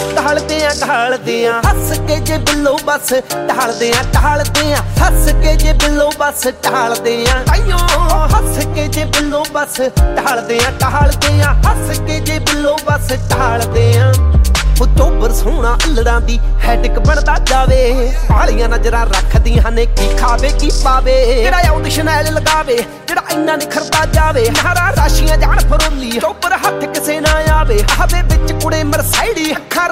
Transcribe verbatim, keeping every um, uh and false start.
ਢਾਲਦੇ ਆ ਢਾਲਦੇ ਆ ਹੱਸ ਕੇ ਜੇ ਬਿੱਲੋ ਬਸ ਢਾਲਦੇ ਆ ਢਾਲਦੇ ਆ ਹੱਸ ਕੇ ਜੇ ਬਿੱਲੋ ਬਸ ਢਾਲਦੇ ਆ ਤਾਈਓ ਹੱਸ ਕੇ ਜੇ ਬਿੱਲੋ ਬਸ ਢਾਲਦੇ ਆ ਢਾਲਦੇ ਆ ਹੱਸ ਕੇ ਜੇ ਬਿੱਲੋ ਬਸ ਢਾਲਦੇ ਆ ਉਹ ਚੋਬਰ ਸੋਹਣਾ ਅਲੜਾਂ ਦੀ ਹੈਡਿਕ ਬਣਦਾ ਜਾਵੇ ਵਾਲੀਆਂ ਨਜ਼ਰਾਂ ਰੱਖਦੀਆਂ ਨੇ ਕੀ ਖਾਵੇ ਕੀ ਪਾਵੇ ਜਿਹੜਾ ਆਉਂਦੀ ਸ਼ਨੈਲ ਲਗਾਵੇ ਜਿਹੜਾ ਇੰਨਾ ਨਿਖਰਦਾ ਜਾਵੇ ਨਾਰਾ ਰਾਸ਼ੀਆਂ ਜਾਣ ਫਰੋਲੀ ਚੋਬਰ ਹੱਥ ਕਿਸੇ ਨਾ ਆਵੇ ਆਵੇ ਵਿੱਚ ਕੁੜੇ ਮਰਸਾਈਡੀ ਅੱਖਾਂ